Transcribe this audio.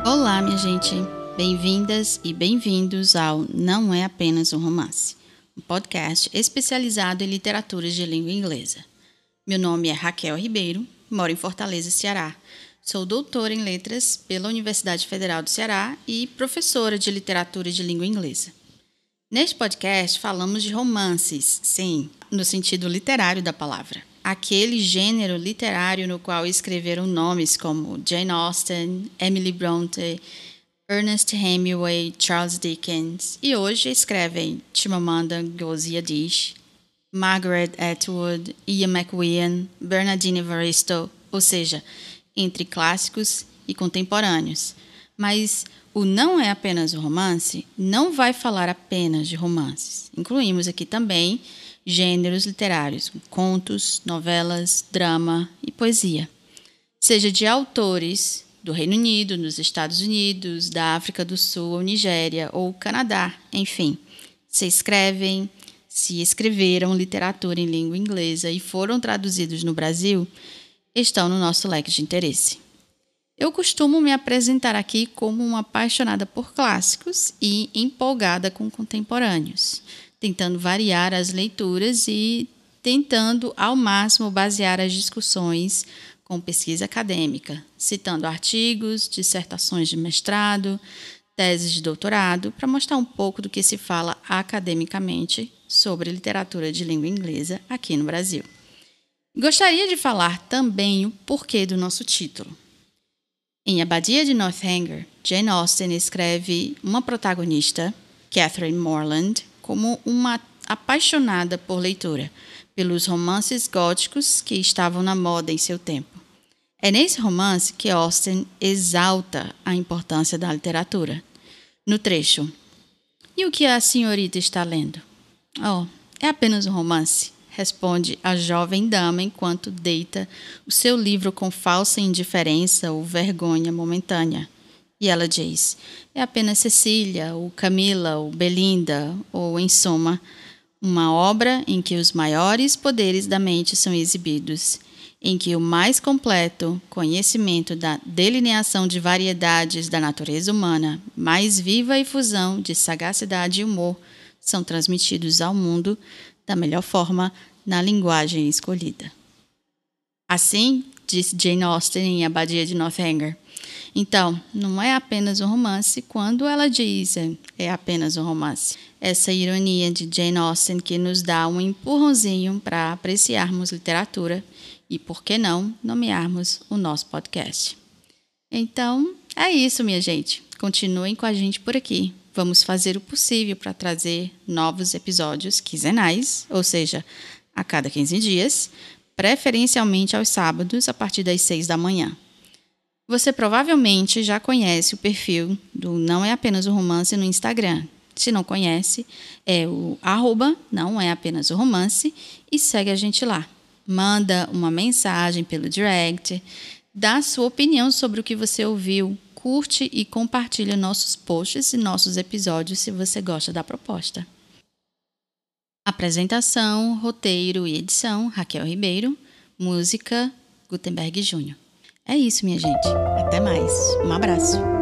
Olá, minha gente! Bem-vindas e bem-vindos ao Não é Apenas um Romance, um podcast especializado em literaturas de língua inglesa. Meu nome é Raquel Ribeiro, moro em Fortaleza, Ceará. Sou doutora em letras pela Universidade Federal do Ceará e professora de literatura de língua inglesa. Neste podcast falamos de romances, sim, no sentido literário da palavra. Aquele gênero literário no qual escreveram nomes como Jane Austen, Emily Bronte, Ernest Hemingway, Charles Dickens, e hoje escrevem Chimamanda Ngozi Adichie, Margaret Atwood, Ian McEwan, Bernardine Evaristo, ou seja, entre clássicos e contemporâneos. Mas o Não é Apenas um Romance não vai falar apenas de romances. Incluímos aqui também gêneros literários, contos, novelas, drama e poesia. Seja de autores do Reino Unido, dos Estados Unidos, da África do Sul ou Nigéria ou Canadá, enfim. Se escreveram literatura em língua inglesa e foram traduzidos no Brasil, estão no nosso leque de interesse. Eu costumo me apresentar aqui como uma apaixonada por clássicos e empolgada com contemporâneos, tentando variar as leituras e tentando ao máximo basear as discussões com pesquisa acadêmica, citando artigos, dissertações de mestrado, teses de doutorado, para mostrar um pouco do que se fala academicamente sobre literatura de língua inglesa aqui no Brasil. Gostaria de falar também o porquê do nosso título. Em Abadia de Northanger, Jane Austen escreve uma protagonista, Catherine Morland, como uma apaixonada por leitura, pelos romances góticos que estavam na moda em seu tempo. É nesse romance que Austen exalta a importância da literatura. No trecho, "E o que a senhorita está lendo?" "Oh, é apenas um romance", responde a jovem dama enquanto deita o seu livro com falsa indiferença ou vergonha momentânea. E ela diz, é apenas Cecília, ou Camila, ou Belinda, ou, em suma, uma obra em que os maiores poderes da mente são exibidos, em que o mais completo conhecimento da delineação de variedades da natureza humana, mais viva efusão de sagacidade e humor, são transmitidos ao mundo da melhor forma na linguagem escolhida. Assim, disse Jane Austen em Abadia de Northanger. Então, não é apenas um romance quando ela diz é apenas um romance. Essa ironia de Jane Austen que nos dá um empurrãozinho para apreciarmos literatura e, por que não, nomearmos o nosso podcast. Então, é isso, minha gente. Continuem com a gente por aqui. Vamos fazer o possível para trazer novos episódios quinzenais, ou seja, a cada 15 dias, preferencialmente aos sábados, a partir das 6 da manhã. Você provavelmente já conhece o perfil do Não é Apenas um Romance no Instagram. Se não conhece, é o @NãoÉApenasOmRomance e segue a gente lá. Manda uma mensagem pelo direct, dá sua opinião sobre o que você ouviu, curte e compartilha nossos posts e nossos episódios se você gosta da proposta. Apresentação, roteiro e edição, Raquel Ribeiro. Música, Gutenberg Júnior. É isso, minha gente. Até mais. Um abraço.